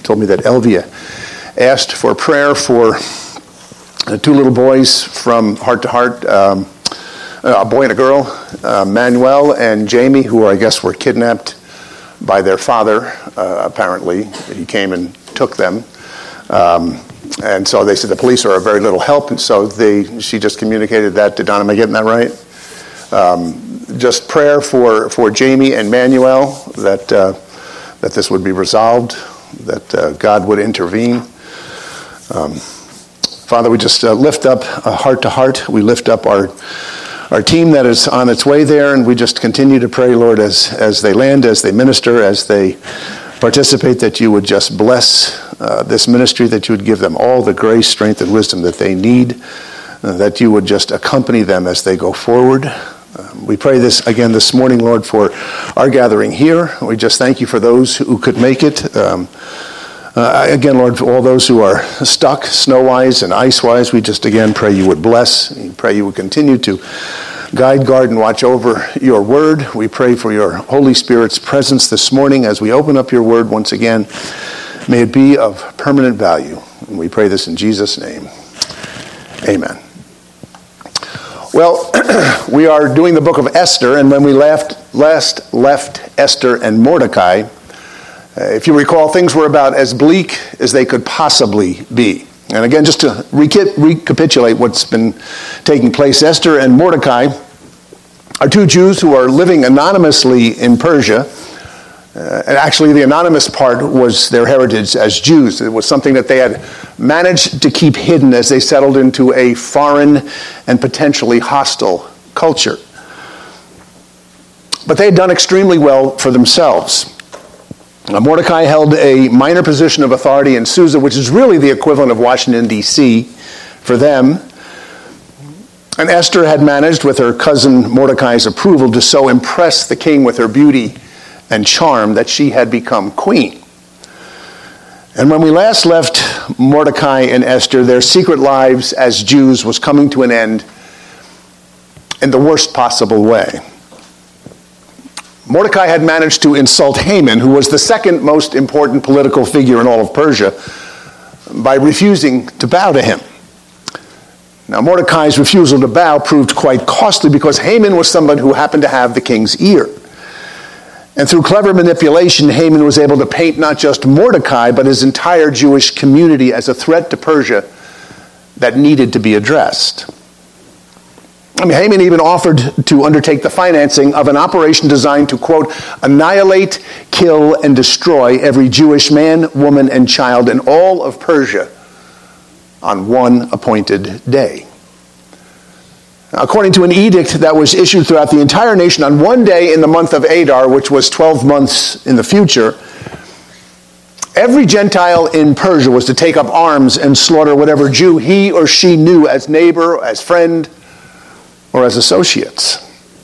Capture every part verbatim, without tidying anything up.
told me that Elvia asked for prayer for uh, two little boys from Heart to Heart, um, a boy and a girl, uh, Manuel and Jamie, who I guess were kidnapped by their father, uh, apparently. He came and took them. Um, and so they said the police are of very little help, and so they, she just communicated that to Don. Am I getting that right? Um, just prayer for, for Jamie and Manuel, that, uh, that this would be resolved, that uh, God would intervene. Um, Father, we just uh, lift up uh, Heart to Heart. We lift up our our team that is on its way there, and we just continue to pray, Lord, as, as they land, as they minister, as they participate, that you would just bless uh, this ministry, that you would give them all the grace, strength, and wisdom that they need, uh, that you would just accompany them as they go forward. Um, we pray this again this morning, Lord, for our gathering here. We just thank you for those who could make it. Um, Uh, again, Lord, for all those who are stuck snow-wise and ice-wise, we just again pray you would bless. We pray you would continue to guide, guard, and watch over your word. We pray for your Holy Spirit's presence this morning as we open up your word once again. May it be of permanent value. And we pray this in Jesus' name. Amen. Well, we are doing the book of Esther, and when we left, last left Esther and Mordecai, Uh, if you recall, things were about as bleak as they could possibly be. And again, just to reca- recapitulate what's been taking place, Esther and Mordecai are two Jews who are living anonymously in Persia. Uh, and actually, the anonymous part was their heritage as Jews. It was something that they had managed to keep hidden as they settled into a foreign and potentially hostile culture. But they had done extremely well for themselves. Now, Mordecai held a minor position of authority in Susa, which is really the equivalent of Washington, D C for them. And Esther had managed, with her cousin Mordecai's approval, to so impress the king with her beauty and charm that she had become queen. And when we last left Mordecai and Esther, their secret lives as Jews was coming to an end in the worst possible way. Mordecai had managed to insult Haman, who was the second most important political figure in all of Persia, by refusing to bow to him. Now, Mordecai's refusal to bow proved quite costly because Haman was someone who happened to have the king's ear. And through clever manipulation, Haman was able to paint not just Mordecai, but his entire Jewish community as a threat to Persia that needed to be addressed. I mean, Haman even offered to undertake the financing of an operation designed to, quote, annihilate, kill, and destroy every Jewish man, woman, and child in all of Persia on one appointed day. According to an edict that was issued throughout the entire nation on one day in the month of Adar, which was twelve months in the future, every Gentile in Persia was to take up arms and slaughter whatever Jew he or she knew as neighbor, as friend, or as associates.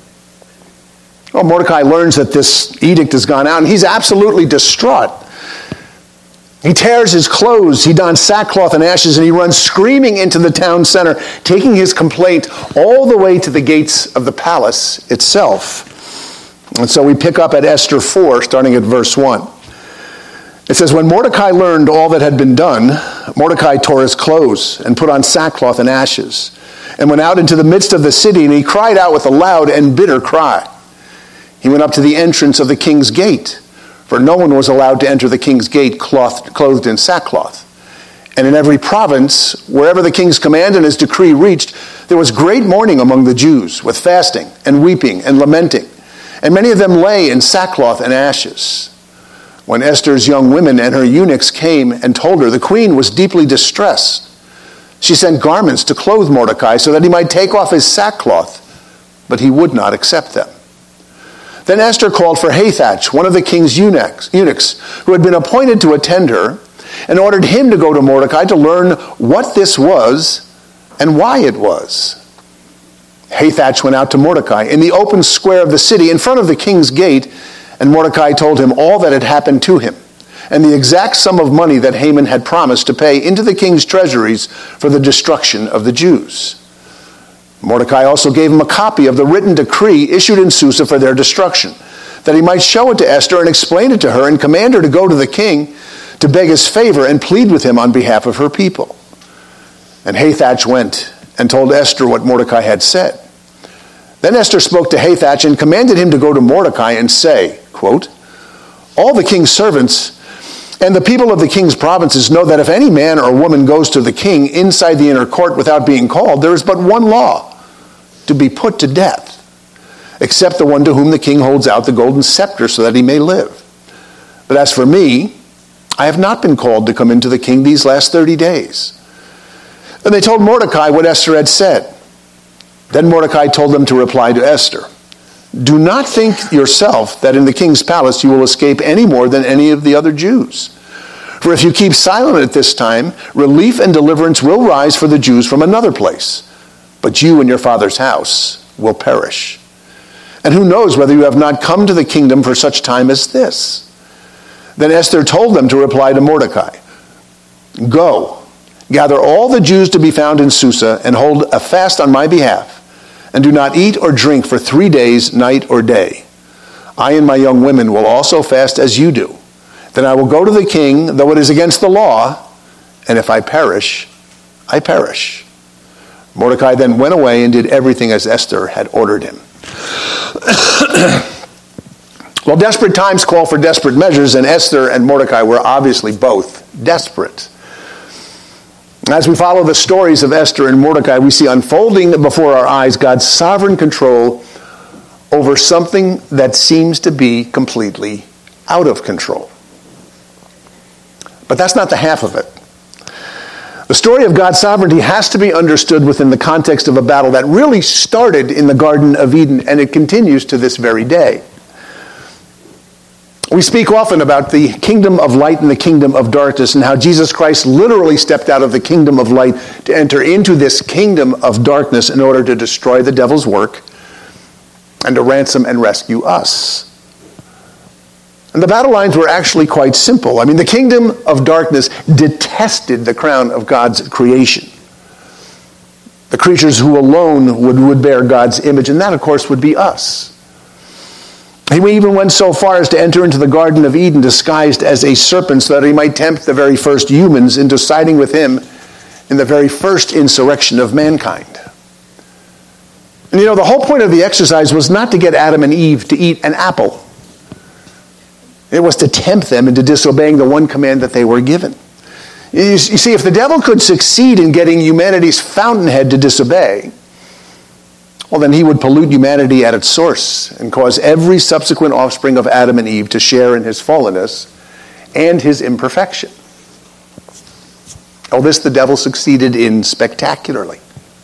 Well, Mordecai learns that this edict has gone out, and he's absolutely distraught. He tears his clothes, he dons sackcloth and ashes, and he runs screaming into the town center, taking his complaint all the way to the gates of the palace itself. And so we pick up at Esther four, starting at verse one. It says, when Mordecai learned all that had been done, Mordecai tore his clothes and put on sackcloth and ashes, and went out into the midst of the city, and he cried out with a loud and bitter cry. He went up to the entrance of the king's gate, for no one was allowed to enter the king's gate clothed, clothed in sackcloth. And in every province, wherever the king's command and his decree reached, there was great mourning among the Jews, with fasting and weeping and lamenting. And many of them lay in sackcloth and ashes. When Esther's young women and her eunuchs came and told her, the queen was deeply distressed. She sent garments to clothe Mordecai so that he might take off his sackcloth, but he would not accept them. Then Esther called for Hathach, one of the king's eunuchs, eunuchs, who had been appointed to attend her, and ordered him to go to Mordecai to learn what this was and why it was. Hathach went out to Mordecai in the open square of the city in front of the king's gate, and Mordecai told him all that had happened to him, and the exact sum of money that Haman had promised to pay into the king's treasuries for the destruction of the Jews. Mordecai also gave him a copy of the written decree issued in Susa for their destruction, that he might show it to Esther and explain it to her and command her to go to the king to beg his favor and plead with him on behalf of her people. And Hathach went and told Esther what Mordecai had said. Then Esther spoke to Hathach and commanded him to go to Mordecai and say, quote, all the king's servants and the people of the king's provinces know that if any man or woman goes to the king inside the inner court without being called, there is but one law, to be put to death, except the one to whom the king holds out the golden scepter so that he may live. But as for me, I have not been called to come into the king these last thirty days. And they told Mordecai what Esther had said. Then Mordecai told them to reply to Esther, do not think yourself that in the king's palace you will escape any more than any of the other Jews. For if you keep silent at this time, relief and deliverance will rise for the Jews from another place. But you and your father's house will perish. And who knows whether you have not come to the kingdom for such time as this? Then Esther told them to reply to Mordecai, go, gather all the Jews to be found in Susa and hold a fast on my behalf. And do not eat or drink for three days, night or day. I and my young women will also fast as you do. Then I will go to the king, though it is against the law, and if I perish, I perish. Mordecai then went away and did everything as Esther had ordered him. Well, desperate times call for desperate measures, and Esther and Mordecai were obviously both desperate. As we follow the stories of Esther and Mordecai, we see unfolding before our eyes God's sovereign control over something that seems to be completely out of control. But that's not the half of it. The story of God's sovereignty has to be understood within the context of a battle that really started in the Garden of Eden, and it continues to this very day. We speak often about the kingdom of light and the kingdom of darkness, and how Jesus Christ literally stepped out of the kingdom of light to enter into this kingdom of darkness in order to destroy the devil's work and to ransom and rescue us. And the battle lines were actually quite simple. I mean, the kingdom of darkness detested the crown of God's creation, the creatures who alone would, would bear God's image, and that, of course, would be us. He even went so far as to enter into the Garden of Eden disguised as a serpent so that he might tempt the very first humans into siding with him in the very first insurrection of mankind. And you know, the whole point of the exercise was not to get Adam and Eve to eat an apple. It was to tempt them into disobeying the one command that they were given. You, you see, if the devil could succeed in getting humanity's fountainhead to disobey, well, then he would pollute humanity at its source and cause every subsequent offspring of Adam and Eve to share in his fallenness and his imperfection. Oh, this the devil succeeded in spectacularly.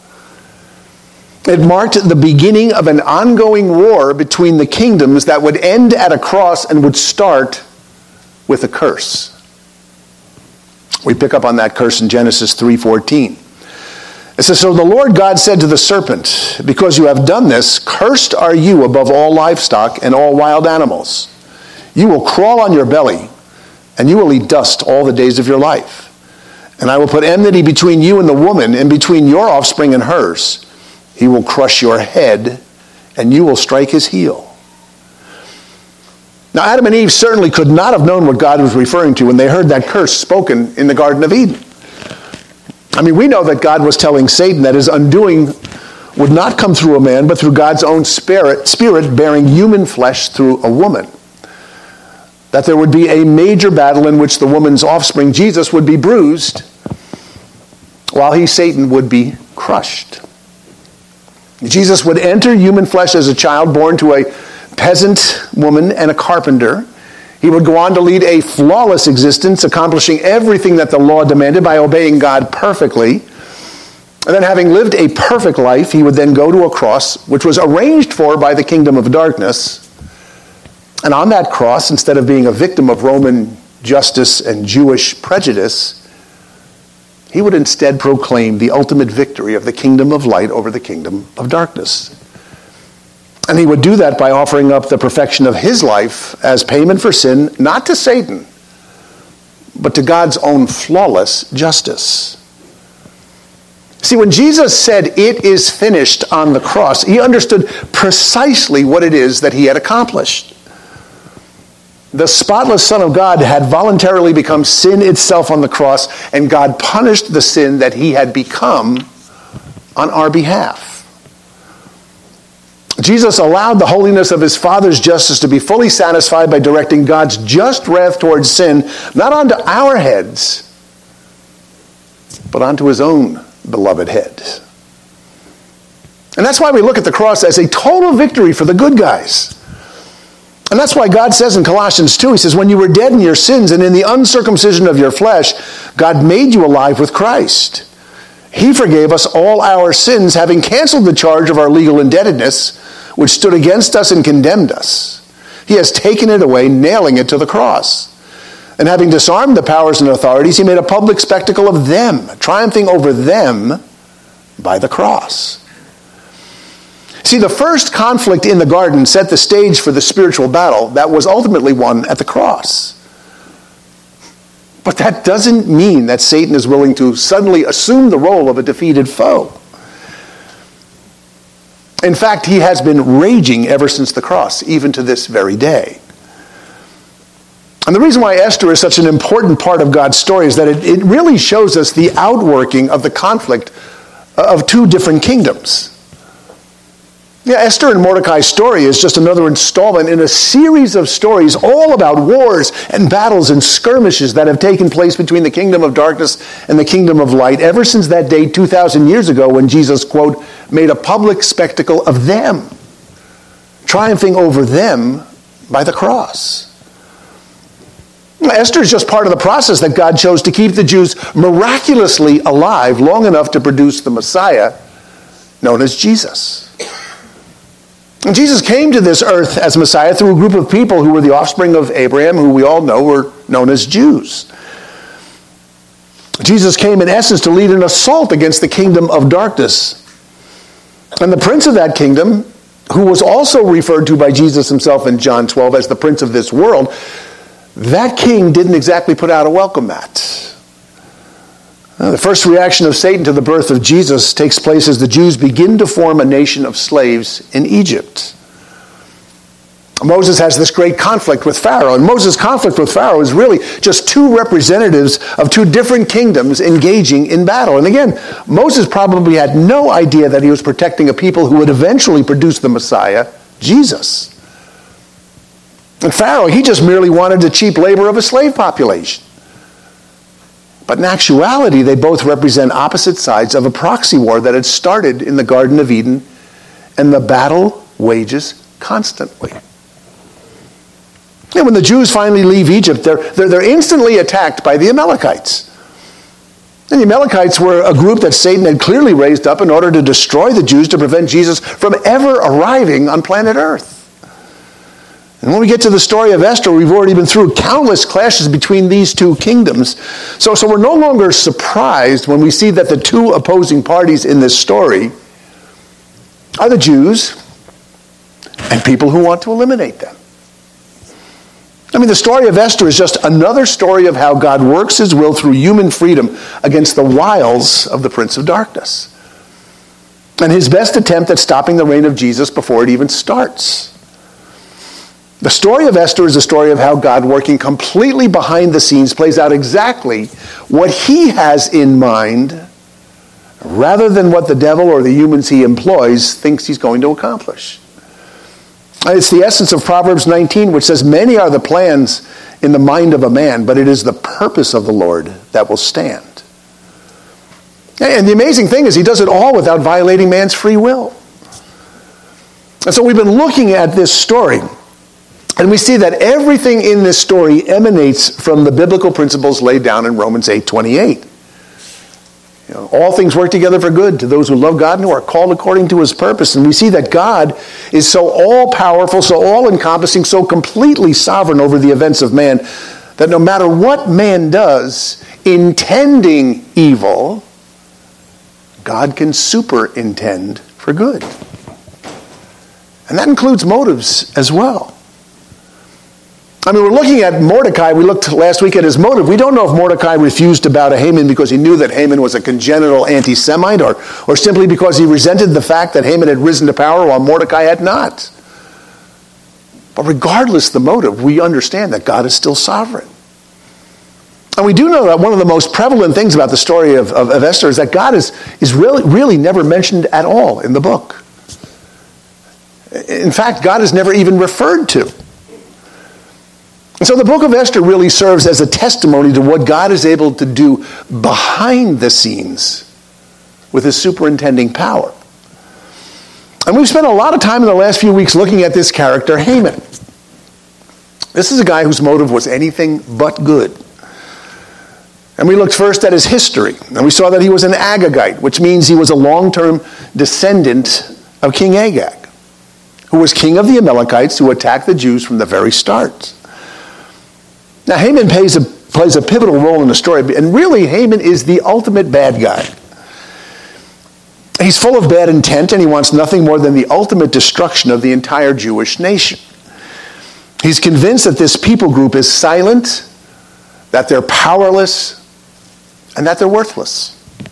It marked the beginning of an ongoing war between the kingdoms that would end at a cross and would start with a curse. We pick up on that curse in Genesis three fourteen. It says, so the Lord God said to the serpent, because you have done this, cursed are you above all livestock and all wild animals. You will crawl on your belly, and you will eat dust all the days of your life. And I will put enmity between you and the woman, and between your offspring and hers. He will crush your head, and you will strike his heel. Now, Adam and Eve certainly could not have known what God was referring to when they heard that curse spoken in the Garden of Eden. I mean, we know that God was telling Satan that his undoing would not come through a man, but through God's own spirit, spirit bearing human flesh through a woman. That there would be a major battle in which the woman's offspring, Jesus, would be bruised, while he, Satan, would be crushed. Jesus would enter human flesh as a child born to a peasant woman and a carpenter. He would go on to lead a flawless existence, accomplishing everything that the law demanded by obeying God perfectly. And then, having lived a perfect life, he would then go to a cross, which was arranged for by the kingdom of darkness. And on that cross, instead of being a victim of Roman justice and Jewish prejudice, he would instead proclaim the ultimate victory of the kingdom of light over the kingdom of darkness. And he would do that by offering up the perfection of his life as payment for sin, not to Satan, but to God's own flawless justice. See, when Jesus said, "It is finished" on the cross, he understood precisely what it is that he had accomplished. the spotless Son of God had voluntarily become sin itself on the cross, and God punished the sin that he had become on our behalf. Jesus allowed the holiness of his Father's justice to be fully satisfied by directing God's just wrath towards sin, not onto our heads, but onto his own beloved head. And that's why we look at the cross as a total victory for the good guys. And that's why God says in Colossians two, he says, when you were dead in your sins and in the uncircumcision of your flesh, God made you alive with Christ. He forgave us all our sins, having canceled the charge of our legal indebtedness, which stood against us and condemned us. He has taken it away, nailing it to the cross. And having disarmed the powers and authorities, he made a public spectacle of them, triumphing over them by the cross. See, the first conflict in the garden set the stage for the spiritual battle that was ultimately won at the cross. But that doesn't mean that Satan is willing to suddenly assume the role of a defeated foe. In fact, he has been raging ever since the cross, even to this very day. And the reason why Esther is such an important part of God's story is that it, it really shows us the outworking of the conflict of two different kingdoms. Yeah, Esther and Mordecai's story is just another installment in a series of stories all about wars and battles and skirmishes that have taken place between the kingdom of darkness and the kingdom of light ever since that day two thousand years ago when Jesus, quote, made a public spectacle of them, triumphing over them by the cross. Esther is just part of the process that God chose to keep the Jews miraculously alive long enough to produce the Messiah known as Jesus. And Jesus came to this earth as Messiah through a group of people who were the offspring of Abraham, who we all know were known as Jews. Jesus came in essence to lead an assault against the kingdom of darkness. And the prince of that kingdom, who was also referred to by Jesus himself in John twelve as the prince of this world, that king didn't exactly put out a welcome mat. Now, the first reaction of Satan to the birth of Jesus takes place as the Jews begin to form a nation of slaves in Egypt. Moses has this great conflict with Pharaoh, and Moses' conflict with Pharaoh is really just two representatives of two different kingdoms engaging in battle. And again, Moses probably had no idea that he was protecting a people who would eventually produce the Messiah, Jesus. And Pharaoh, he just merely wanted the cheap labor of a slave population. But in actuality, they both represent opposite sides of a proxy war that had started in the Garden of Eden, and the battle wages constantly. And when the Jews finally leave Egypt, they're, they're, they're instantly attacked by the Amalekites. And the Amalekites were a group that Satan had clearly raised up in order to destroy the Jews to prevent Jesus from ever arriving on planet Earth. And when we get to the story of Esther, we've already been through countless clashes between these two kingdoms. So, so we're no longer surprised when we see that the two opposing parties in this story are the Jews and people who want to eliminate them. I mean, the story of Esther is just another story of how God works his will through human freedom against the wiles of the Prince of Darkness, and his best attempt at stopping the reign of Jesus before it even starts. The story of Esther is a story of how God, working completely behind the scenes, plays out exactly what he has in mind rather than what the devil or the humans he employs thinks he's going to accomplish. It's the essence of Proverbs nineteen, which says, many are the plans in the mind of a man, but it is the purpose of the Lord that will stand. And the amazing thing is he does it all without violating man's free will. And so we've been looking at this story, and we see that everything in this story emanates from the biblical principles laid down in Romans eight twenty-eight. You know, all things work together for good to those who love God and who are called according to his purpose. And we see that God is so all-powerful, so all-encompassing, so completely sovereign over the events of man, that no matter what man does, intending evil, God can superintend for good. And that includes motives as well. I mean, we're looking at Mordecai. We looked last week at his motive. We don't know if Mordecai refused to bow to Haman because he knew that Haman was a congenital anti-Semite, or, or simply because he resented the fact that Haman had risen to power while Mordecai had not. But regardless the motive, we understand that God is still sovereign. And we do know that one of the most prevalent things about the story of, of, of Esther is that God is, is really, really never mentioned at all in the book. In fact, God is never even referred to. And so the book of Esther really serves as a testimony to what God is able to do behind the scenes with his superintending power. And we've spent a lot of time in the last few weeks looking at this character, Haman. This is a guy whose motive was anything but good. And we looked first at his history, and we saw that he was an Agagite, which means he was a long-term descendant of King Agag, who was king of the Amalekites who attacked the Jews from the very start. Now, Haman plays a, plays a pivotal role in the story, and really, Haman is the ultimate bad guy. He's full of bad intent, and he wants nothing more than the ultimate destruction of the entire Jewish nation. He's convinced that this people group is silent, that they're powerless, and that they're worthless.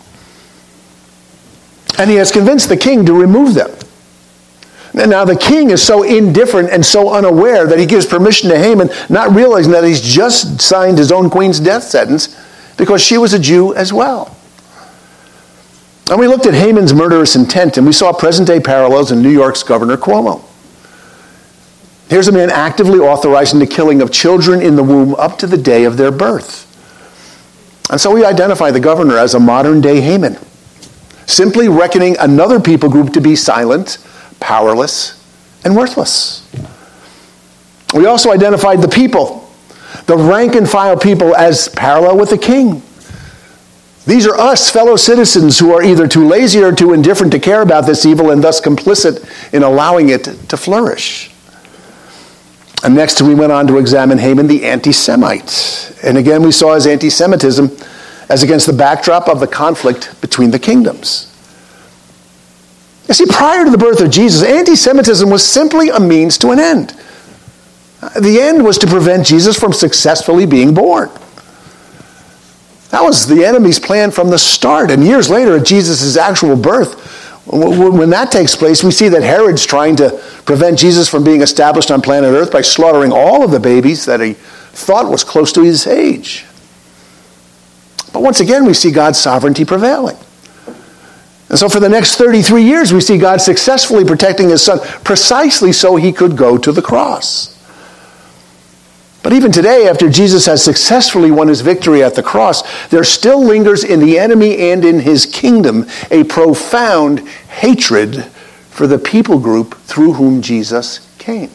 And he has convinced the king to remove them. And now the king is so indifferent and so unaware that he gives permission to Haman, not realizing that he's just signed his own queen's death sentence because she was a Jew as well. And we looked at Haman's murderous intent, and we saw present-day parallels in New York's Governor Cuomo. Here's a man actively authorizing the killing of children in the womb up to the day of their birth. And so we identify the governor as a modern-day Haman, simply reckoning another people group to be silent, powerless, and worthless. We also identified the people, the rank-and-file people, as parallel with the king. These are us, fellow citizens, who are either too lazy or too indifferent to care about this evil and thus complicit in allowing it to flourish. And next we went on to examine Haman the anti-Semite. And again we saw his anti-Semitism as against the backdrop of the conflict between the kingdoms. You see, prior to the birth of Jesus, anti-Semitism was simply a means to an end. The end was to prevent Jesus from successfully being born. That was the enemy's plan from the start. And years later, at Jesus' actual birth, when that takes place, we see that Herod's trying to prevent Jesus from being established on planet Earth by slaughtering all of the babies that he thought was close to his age. But once again, we see God's sovereignty prevailing. And so for the next thirty-three years, we see God successfully protecting his son precisely so he could go to the cross. But even today, after Jesus has successfully won his victory at the cross, there still lingers in the enemy and in his kingdom a profound hatred for the people group through whom Jesus came.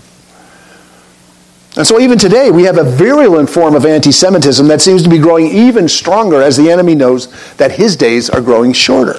And so even today, we have a virulent form of anti-Semitism that seems to be growing even stronger as the enemy knows that his days are growing shorter.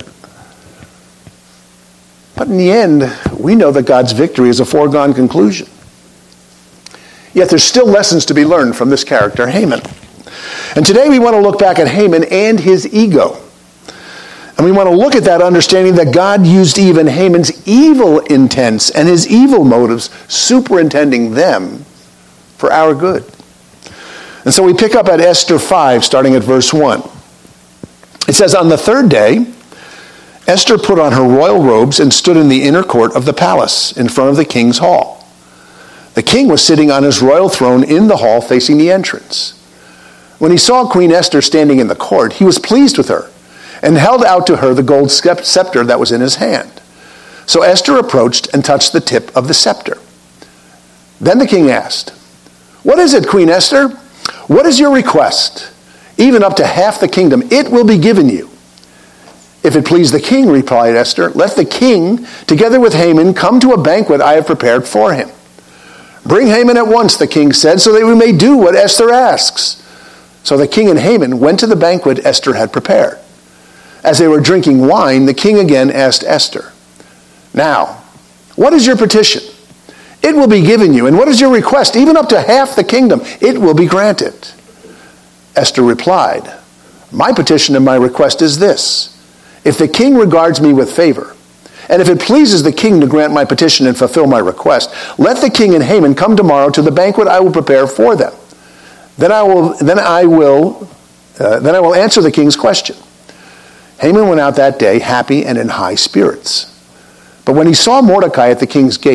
But in the end, we know that God's victory is a foregone conclusion. Yet there's still lessons to be learned from this character, Haman. And today we want to look back at Haman and his ego. And we want to look at that understanding that God used even Haman's evil intents and his evil motives, superintending them for our good. And so we pick up at Esther five, starting at verse one. It says, "On the third day, Esther put on her royal robes and stood in the inner court of the palace in front of the king's hall. The king was sitting on his royal throne in the hall facing the entrance. When he saw Queen Esther standing in the court, he was pleased with her and held out to her the gold scepter that was in his hand. So Esther approached and touched the tip of the scepter. Then the king asked, 'What is it, Queen Esther? What is your request? Even up to half the kingdom, it will be given you.' 'If it please the king,' replied Esther, 'let the king, together with Haman, come to a banquet I have prepared for him.' 'Bring Haman at once,' the king said, 'so that we may do what Esther asks.' So the king and Haman went to the banquet Esther had prepared. As they were drinking wine, the king again asked Esther, 'Now, what is your petition? It will be given you. And what is your request? Even up to half the kingdom, it will be granted.' Esther replied, 'My petition and my request is this. If the king regards me with favor, and if it pleases the king to grant my petition and fulfill my request, let the king and Haman come tomorrow to the banquet I will prepare for them. Then I will, then I will, uh, then I will answer the king's question.' Haman went out that day happy and in high spirits. But when he saw Mordecai at the king's gate,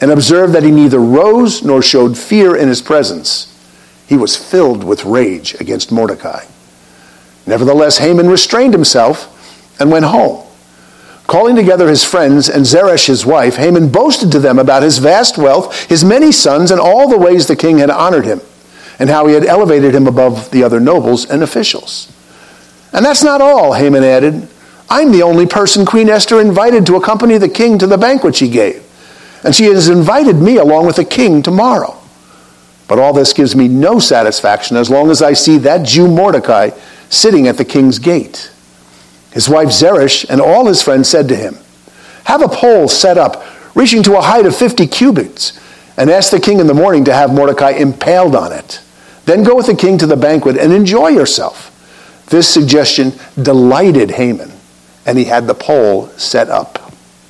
and observed that he neither rose nor showed fear in his presence, he was filled with rage against Mordecai. Nevertheless, Haman restrained himself and went home. Calling together his friends and Zeresh his wife, Haman boasted to them about his vast wealth, his many sons, and all the ways the king had honored him, and how he had elevated him above the other nobles and officials. And that's not all, Haman added. I'm the only person Queen Esther invited to accompany the king to the banquet she gave, and she has invited me along with the king tomorrow. But all this gives me no satisfaction as long as I see that Jew Mordecai sitting at the king's gate. His wife Zeresh and all his friends said to him, have a pole set up, reaching to a height of fifty cubits, and ask the king in the morning to have Mordecai impaled on it. Then go with the king to the banquet and enjoy yourself. This suggestion delighted Haman, and he had the pole set up.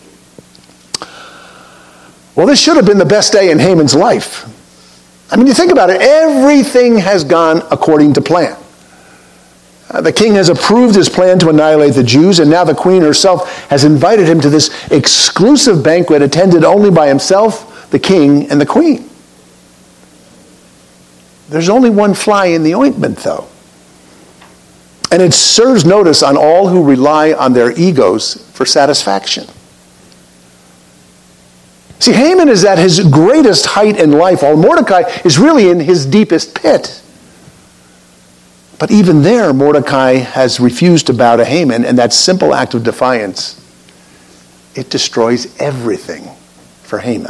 Well, this should have been the best day in Haman's life. I mean, you think about it, everything has gone according to plan. Uh, the king has approved his plan to annihilate the Jews, and now the queen herself has invited him to this exclusive banquet attended only by himself, the king, and the queen. There's only one fly in the ointment, though. And it serves notice on all who rely on their egos for satisfaction. See, Haman is at his greatest height in life, while Mordecai is really in his deepest pit. But even there, Mordecai has refused to bow to Haman, and that simple act of defiance, it destroys everything for Haman.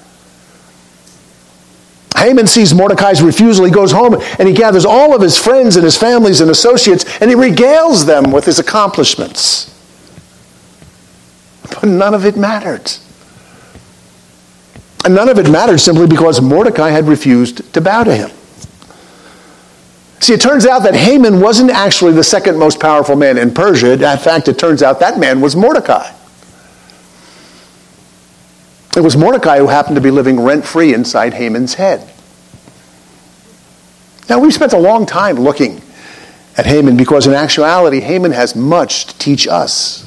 Haman sees Mordecai's refusal. He goes home and he gathers all of his friends and his families and associates, and he regales them with his accomplishments. But none of it mattered. And none of it mattered simply because Mordecai had refused to bow to him. See, it turns out that Haman wasn't actually the second most powerful man in Persia. In fact, it turns out that man was Mordecai. It was Mordecai who happened to be living rent-free inside Haman's head. Now, we've spent a long time looking at Haman because in actuality, Haman has much to teach us.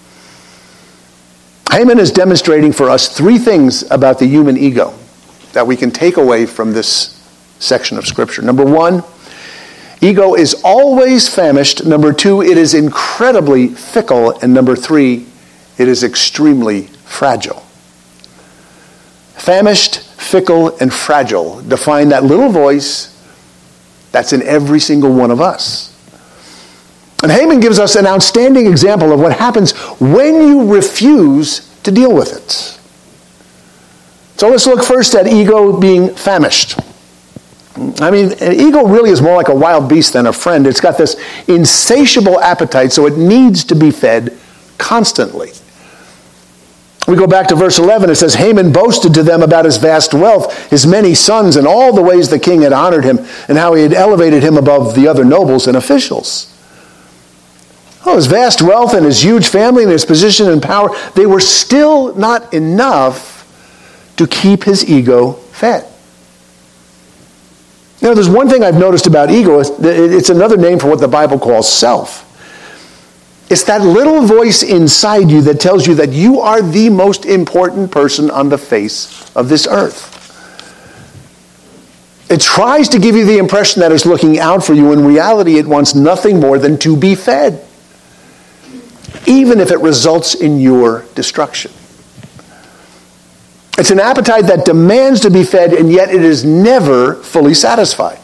Haman is demonstrating for us three things about the human ego that we can take away from this section of Scripture. Number one, ego is always famished. Number two, it is incredibly fickle. And number three, it is extremely fragile. Famished, fickle, and fragile define that little voice that's in every single one of us. And Haman gives us an outstanding example of what happens when you refuse to deal with it. So let's look first at ego being famished. I mean, an ego really is more like a wild beast than a friend. It's got this insatiable appetite, so it needs to be fed constantly. We go back to verse eleven. It says, Haman boasted to them about his vast wealth, his many sons, and all the ways the king had honored him, and how he had elevated him above the other nobles and officials. Oh, his vast wealth and his huge family and his position and power, they were still not enough to keep his ego fed. You know, there's one thing I've noticed about ego. It's another name for what the Bible calls self. It's that little voice inside you that tells you that you are the most important person on the face of this earth. It tries to give you the impression that it's looking out for you. In reality, it wants nothing more than to be fed, even if it results in your destruction. It's an appetite that demands to be fed, and yet it is never fully satisfied.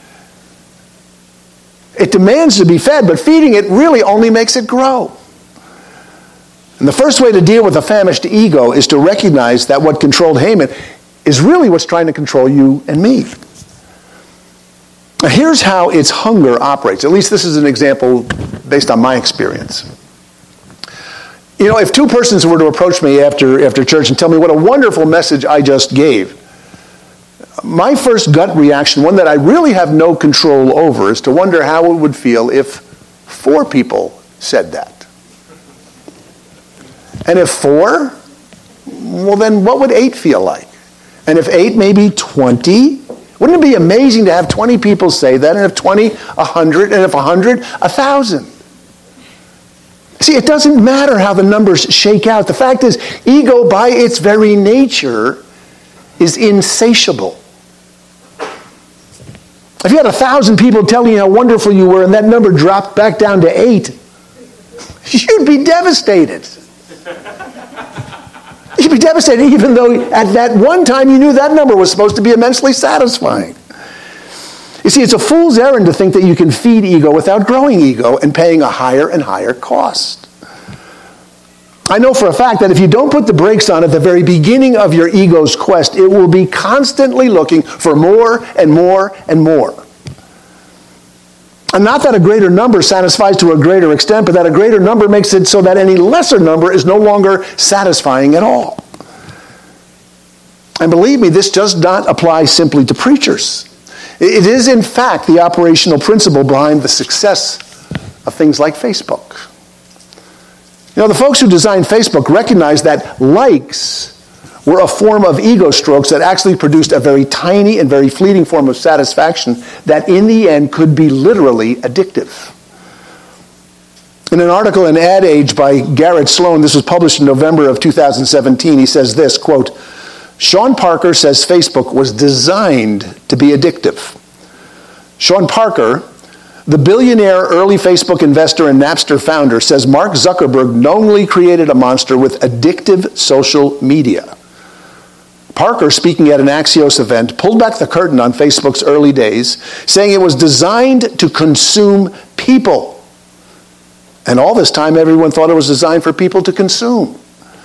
It demands to be fed, but feeding it really only makes it grow. And the first way to deal with a famished ego is to recognize that what controlled Haman is really what's trying to control you and me. Now, here's how its hunger operates. At least this is an example based on my experience. You know, if two persons were to approach me after, after church and tell me what a wonderful message I just gave, my first gut reaction, one that I really have no control over, is to wonder how it would feel if four people said that. And if four, well then what would eight feel like? And if eight, maybe twenty? Wouldn't it be amazing to have twenty people say that, and if twenty, a hundred, and if a hundred, a thousand? See, it doesn't matter how the numbers shake out. The fact is, ego by its very nature is insatiable. If you had a thousand people telling you how wonderful you were and that number dropped back down to eight, you'd be devastated. You'd be devastated even though at that one time you knew that number was supposed to be immensely satisfying. You see, it's a fool's errand to think that you can feed ego without growing ego and paying a higher and higher cost. I know for a fact that if you don't put the brakes on at the very beginning of your ego's quest, it will be constantly looking for more and more and more. And not that a greater number satisfies to a greater extent, but that a greater number makes it so that any lesser number is no longer satisfying at all. And believe me, this does not apply simply to preachers. It is, in fact, the operational principle behind the success of things like Facebook. You know, the folks who designed Facebook recognized that likes were a form of ego strokes that actually produced a very tiny and very fleeting form of satisfaction that in the end could be literally addictive. In an article in Ad Age by Garrett Sloan, this was published in November of two thousand seventeen, he says this, quote, Sean Parker says Facebook was designed to be addictive. Sean Parker, the billionaire early Facebook investor and Napster founder, says Mark Zuckerberg knowingly created a monster with addictive social media. Parker, speaking at an Axios event, pulled back the curtain on Facebook's early days, saying it was designed to consume people. And all this time, everyone thought it was designed for people to consume.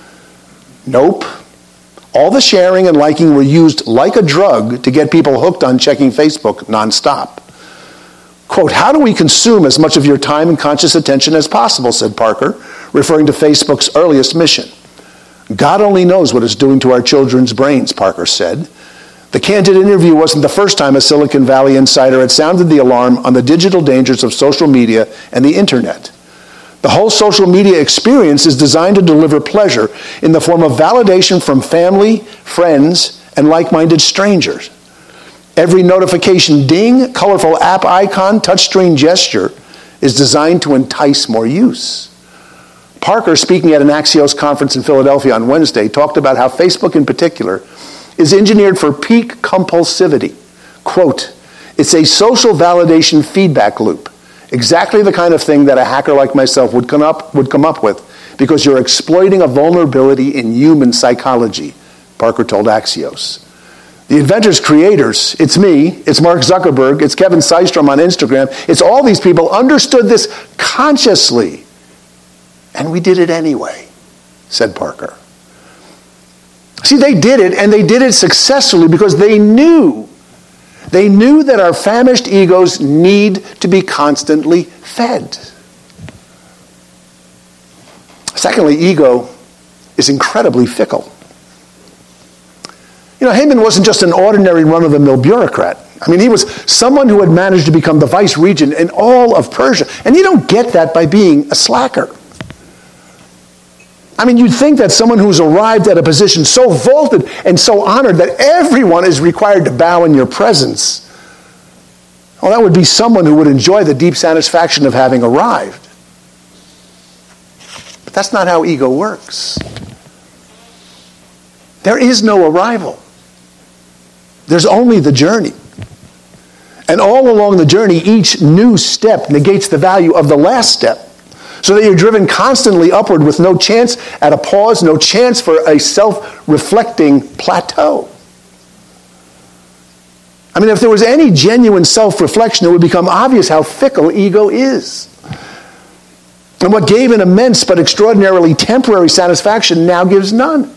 Nope. All the sharing and liking were used like a drug to get people hooked on checking Facebook nonstop. Quote, how do we consume as much of your time and conscious attention as possible, said Parker, referring to Facebook's earliest mission. God only knows what it's doing to our children's brains, Parker said. The candid interview wasn't the first time a Silicon Valley insider had sounded the alarm on the digital dangers of social media and the internet. The whole social media experience is designed to deliver pleasure in the form of validation from family, friends, and like-minded strangers. Every notification ding, colorful app icon, touchscreen gesture is designed to entice more use. Parker, speaking at an Axios conference in Philadelphia on Wednesday, talked about how Facebook in particular is engineered for peak compulsivity. Quote, it's a social validation feedback loop, exactly the kind of thing that a hacker like myself would come up, would come up with because you're exploiting a vulnerability in human psychology, Parker told Axios. The inventor's creators, it's me, it's Mark Zuckerberg, it's Kevin Systrom on Instagram, it's all these people understood this consciously. And we did it anyway, said Parker. See, they did it, and they did it successfully because they knew, they knew that our famished egos need to be constantly fed. Secondly, ego is incredibly fickle. You know, Haman wasn't just an ordinary run-of-the-mill bureaucrat. I mean, he was someone who had managed to become the vice regent in all of Persia. And you don't get that by being a slacker. I mean, you'd think that someone who's arrived at a position so vaulted and so honored that everyone is required to bow in your presence, well, that would be someone who would enjoy the deep satisfaction of having arrived. But that's not how ego works. There is no arrival. There's only the journey. And all along the journey, each new step negates the value of the last step, so that you're driven constantly upward with no chance at a pause, no chance for a self-reflecting plateau. I mean, if there was any genuine self-reflection, it would become obvious how fickle ego is. And what gave an immense but extraordinarily temporary satisfaction now gives none.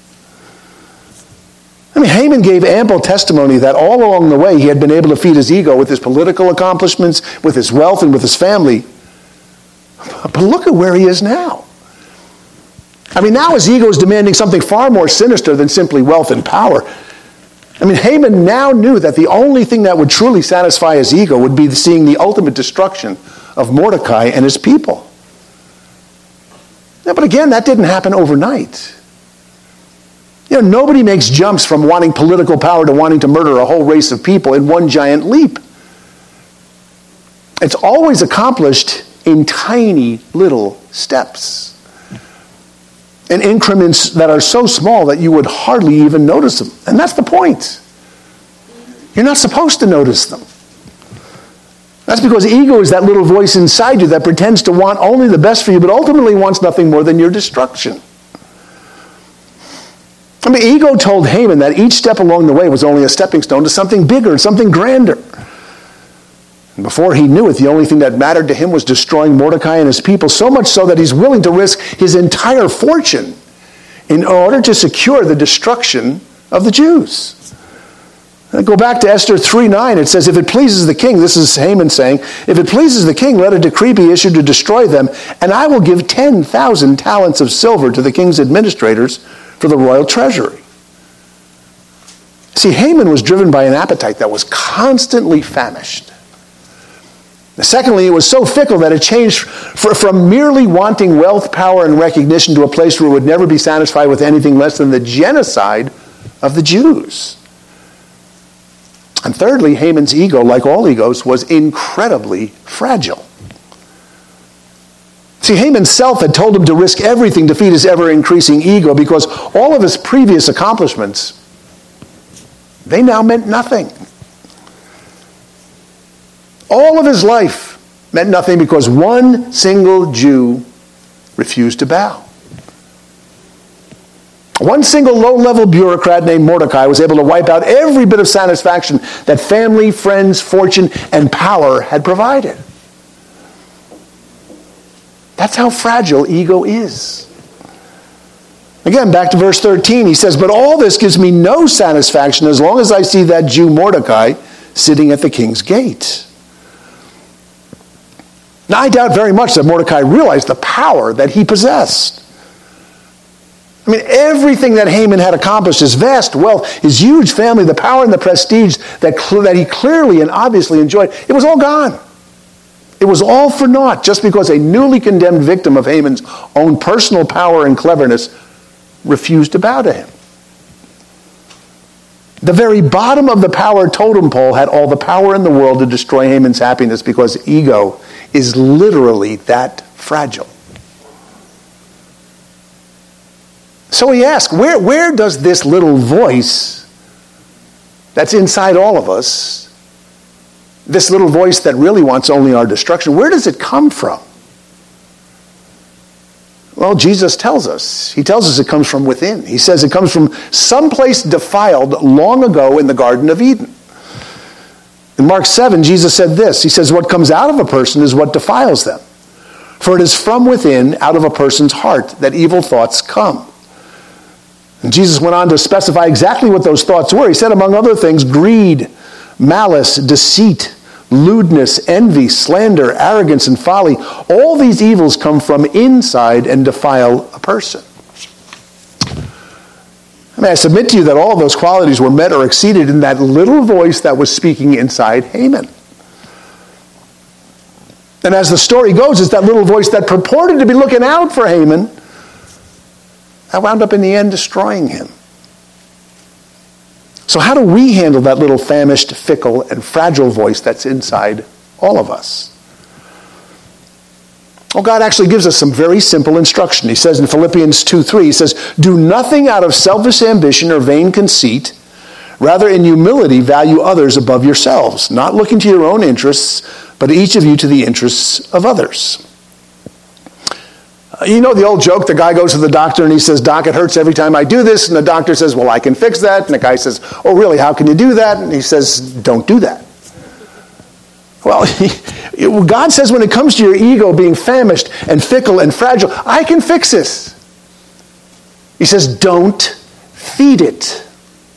I mean, Haman gave ample testimony that all along the way he had been able to feed his ego with his political accomplishments, with his wealth, and with his family. But look at where he is now. I mean, now his ego is demanding something far more sinister than simply wealth and power. I mean, Haman now knew that the only thing that would truly satisfy his ego would be seeing the ultimate destruction of Mordecai and his people. Yeah, but again, that didn't happen overnight. You know, nobody makes jumps from wanting political power to wanting to murder a whole race of people in one giant leap. It's always accomplished in tiny little steps. in increments that are so small that you would hardly even notice them. And that's the point. You're not supposed to notice them. That's because ego is that little voice inside you that pretends to want only the best for you, but ultimately wants nothing more than your destruction. I mean, ego told Haman that each step along the way was only a stepping stone to something bigger, something grander. And before he knew it, the only thing that mattered to him was destroying Mordecai and his people, so much so that he's willing to risk his entire fortune in order to secure the destruction of the Jews. And go back to Esther three nine. It says, if it pleases the king, this is Haman saying, if it pleases the king, let a decree be issued to destroy them, and I will give ten thousand talents of silver to the king's administrators for the royal treasury. See, Haman was driven by an appetite that was constantly famished. Secondly, it was so fickle that it changed from merely wanting wealth, power, and recognition to a place where it would never be satisfied with anything less than the genocide of the Jews. And thirdly, Haman's ego, like all egos, was incredibly fragile. See, Haman's self had told him to risk everything to feed his ever-increasing ego because all of his previous accomplishments, they now meant nothing. All of his life meant nothing because one single Jew refused to bow. One single low-level bureaucrat named Mordecai was able to wipe out every bit of satisfaction that family, friends, fortune, and power had provided. That's how fragile ego is. Again, back to verse thirteen, he says, but all this gives me no satisfaction as long as I see that Jew Mordecai sitting at the king's gate. Now, I doubt very much that Mordecai realized the power that he possessed. I mean, everything that Haman had accomplished, his vast wealth, his huge family, the power and the prestige that, cl- that he clearly and obviously enjoyed, it was all gone. It was all for naught just because a newly condemned victim of Haman's own personal power and cleverness refused to bow to him. The very bottom of the power totem pole had all the power in the world to destroy Haman's happiness because ego is literally that fragile. So we ask, where, where does this little voice that's inside all of us, this little voice that really wants only our destruction, where does it come from? Well, Jesus tells us. He tells us it comes from within. He says it comes from someplace defiled long ago in the Garden of Eden. In Mark seven, Jesus said this. He says, what comes out of a person is what defiles them. For it is from within, out of a person's heart, that evil thoughts come. And Jesus went on to specify exactly what those thoughts were. He said, among other things, greed, malice, deceit, lewdness, envy, slander, arrogance, and folly. All these evils come from inside and defile a person. I mean, I submit to you that all of those qualities were met or exceeded in that little voice that was speaking inside Haman. And as the story goes, it's that little voice that purported to be looking out for Haman that wound up in the end destroying him. So how do we handle that little famished, fickle, and fragile voice that's inside all of us? Well, God actually gives us some very simple instruction. He says in Philippians two three, he says, do nothing out of selfish ambition or vain conceit. Rather, in humility, value others above yourselves, not looking to your own interests, but each of you to the interests of others. You know the old joke, the guy goes to the doctor and he says, Doc, it hurts every time I do this. And the doctor says, well, I can fix that. And the guy says, oh, really, how can you do that? And he says, don't do that. Well, God says when it comes to your ego being famished and fickle and fragile, I can fix this. He says, don't feed it.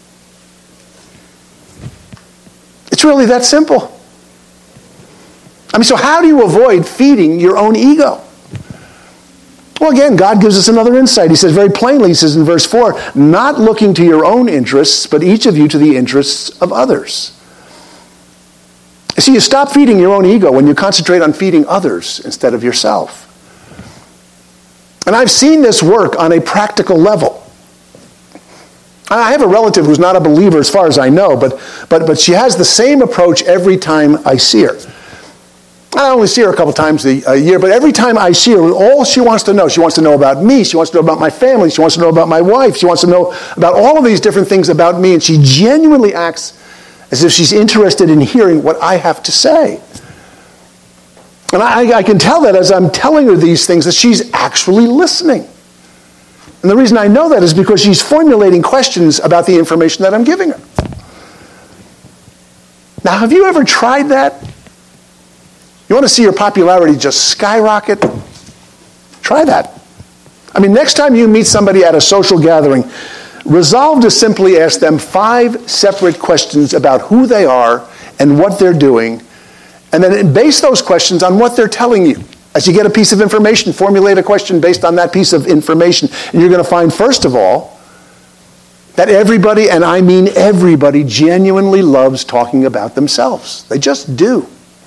It's really that simple. I mean, so how do you avoid feeding your own ego? Well, again, God gives us another insight. He says very plainly, he says in verse four, not looking to your own interests, but each of you to the interests of others. You see, you stop feeding your own ego when you concentrate on feeding others instead of yourself. And I've seen this work on a practical level. I have a relative who's not a believer as far as I know, but, but, but she has the same approach every time I see her. I only see her a couple times a, a year, but every time I see her, all she wants to know, she wants to know about me, she wants to know about my family, she wants to know about my wife, she wants to know about all of these different things about me, and she genuinely acts as if she's interested in hearing what I have to say. And I, I can tell that as I'm telling her these things, that she's actually listening. And the reason I know that is because she's formulating questions about the information that I'm giving her. Now, have you ever tried that? You want to see your popularity just skyrocket? Try that. I mean, next time you meet somebody at a social gathering, resolve to simply ask them five separate questions about who they are and what they're doing, and then base those questions on what they're telling you. As you get a piece of information, formulate a question based on that piece of information. And you're going to find, first of all, that everybody, and I mean everybody, genuinely loves talking about themselves. They just do.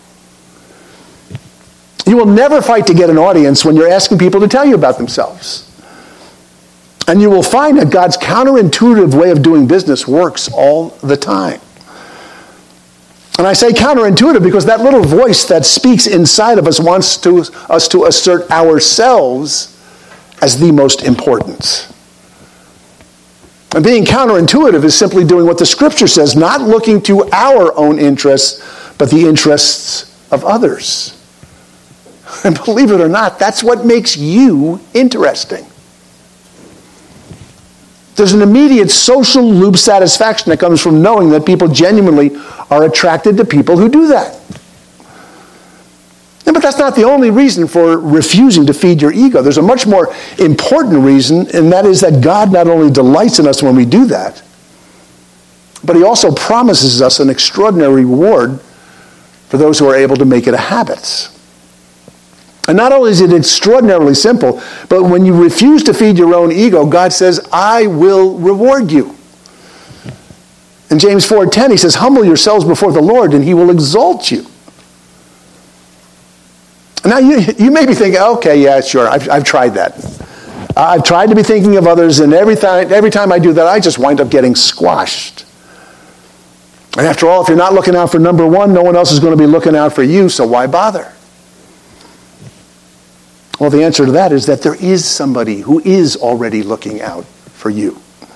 You will never fight to get an audience when you're asking people to tell you about themselves. And you will find that God's counterintuitive way of doing business works all the time. And I say counterintuitive because that little voice that speaks inside of us wants to, us to assert ourselves as the most important. And being counterintuitive is simply doing what the Scripture says, not looking to our own interests, but the interests of others. And believe it or not, that's what makes you interesting. There's an immediate social loop satisfaction that comes from knowing that people genuinely are attracted to people who do that. Yeah, but that's not the only reason for refusing to feed your ego. There's a much more important reason, and that is that God not only delights in us when we do that, but he also promises us an extraordinary reward for those who are able to make it a habit. And not only is it extraordinarily simple, but when you refuse to feed your own ego, God says, I will reward you. In James four ten, he says, humble yourselves before the Lord, and he will exalt you. Now, you, you may be thinking, okay, yeah, sure, I've, I've tried that. I've tried to be thinking of others, and every time, every time I do that, I just wind up getting squashed. And after all, if you're not looking out for number one, no one else is going to be looking out for you, so why bother? Well, the answer to that is that there is somebody who is already looking out for you.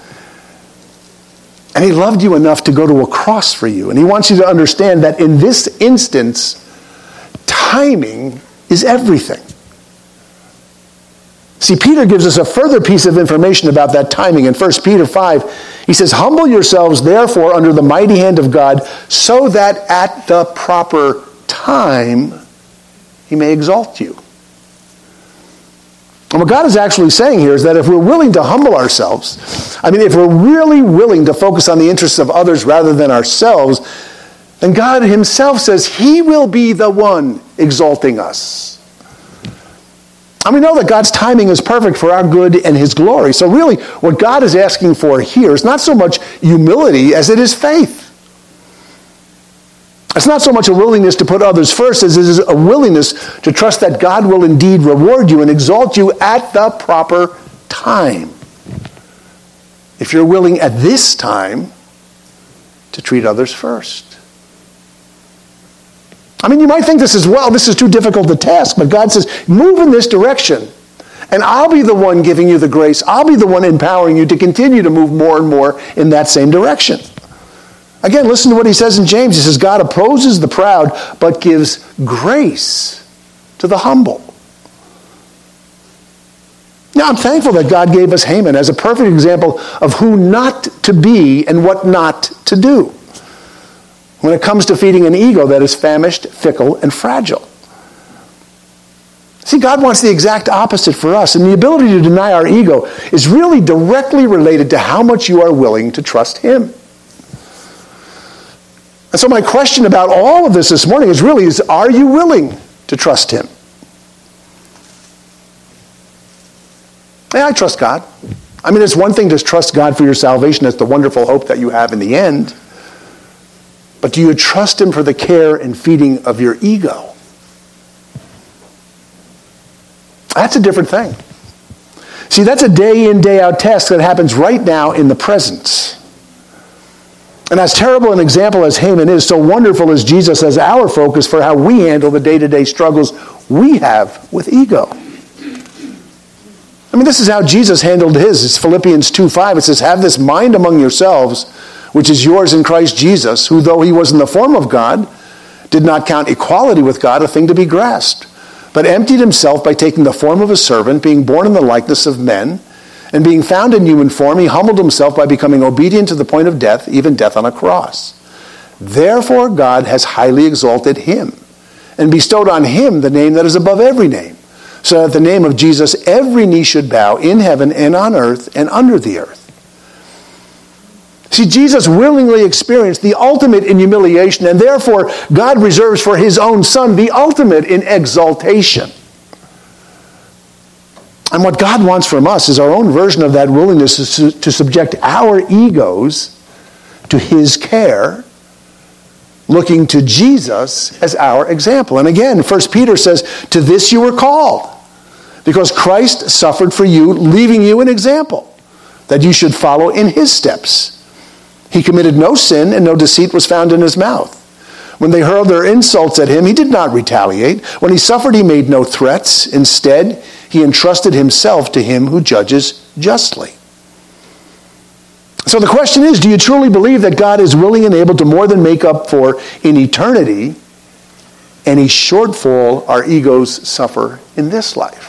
And he loved you enough to go to a cross for you. And he wants you to understand that in this instance, timing is everything. See, Peter gives us a further piece of information about that timing. In First Peter five, he says, humble yourselves, therefore, under the mighty hand of God, so that at the proper time he may exalt you. And what God is actually saying here is that if we're willing to humble ourselves, I mean, if we're really willing to focus on the interests of others rather than ourselves, then God himself says he will be the one exalting us. And we know that God's timing is perfect for our good and his glory. So really, what God is asking for here is not so much humility as it is faith. It's not so much a willingness to put others first as it is a willingness to trust that God will indeed reward you and exalt you at the proper time. If you're willing at this time to treat others first. I mean, you might think this is, well, this is too difficult a task, but God says, move in this direction, and I'll be the one giving you the grace. I'll be the one empowering you to continue to move more and more in that same direction. Again, listen to what he says in James. He says, God opposes the proud, but gives grace to the humble. Now, I'm thankful that God gave us Haman as a perfect example of who not to be and what not to do when it comes to feeding an ego that is famished, fickle, and fragile. See, God wants the exact opposite for us, and the ability to deny our ego is really directly related to how much you are willing to trust him. And so my question about all of this this morning is really, is are you willing to trust him? Yeah, I trust God. I mean, it's one thing to trust God for your salvation. That's the wonderful hope that you have in the end. But do you trust him for the care and feeding of your ego? That's a different thing. See, that's a day in, day out task that happens right now in the present. And as terrible an example as Haman is, so wonderful is Jesus as our focus for how we handle the day-to-day struggles we have with ego. I mean, this is how Jesus handled his. It's Philippians two five. It says, have this mind among yourselves, which is yours in Christ Jesus, who though he was in the form of God, did not count equality with God a thing to be grasped, but emptied himself by taking the form of a servant, being born in the likeness of men, and being found in human form, he humbled himself by becoming obedient to the point of death, even death on a cross. Therefore God has highly exalted him, and bestowed on him the name that is above every name, so that at the name of Jesus every knee should bow in heaven and on earth and under the earth. See, Jesus willingly experienced the ultimate in humiliation, and therefore God reserves for his own Son the ultimate in exaltation. And what God wants from us is our own version of that willingness to, to subject our egos to his care, looking to Jesus as our example. And again, First Peter says, to this you were called, because Christ suffered for you, leaving you an example, that you should follow in his steps. He committed no sin, and no deceit was found in his mouth. When they hurled their insults at him, he did not retaliate. When he suffered, he made no threats. Instead, he entrusted himself to him who judges justly. So the question is, do you truly believe that God is willing and able to more than make up for in eternity any shortfall our egos suffer in this life?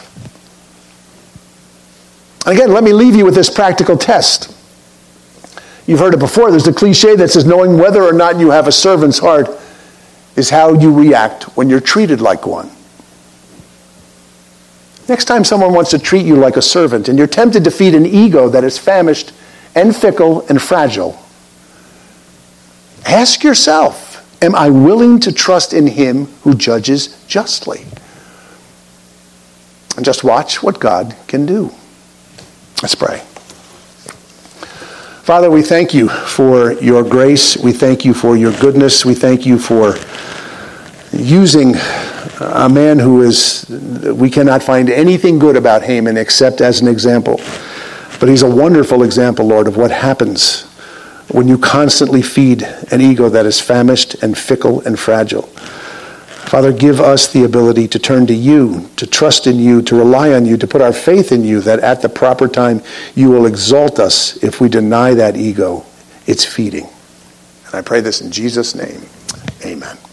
And again, let me leave you with this practical test. You've heard it before. There's a cliche that says knowing whether or not you have a servant's heart is how you react when you're treated like one. Next time someone wants to treat you like a servant and you're tempted to feed an ego that is famished and fickle and fragile, ask yourself, am I willing to trust in him who judges justly? And just watch what God can do. Let's pray. Father, we thank you for your grace. We thank you for your goodness. We thank you for using a man who is, we cannot find anything good about Haman except as an example. But he's a wonderful example, Lord, of what happens when you constantly feed an ego that is famished and fickle and fragile. Father, give us the ability to turn to you, to trust in you, to rely on you, to put our faith in you, that at the proper time you will exalt us if we deny that ego its feeding. And I pray this in Jesus' name. Amen.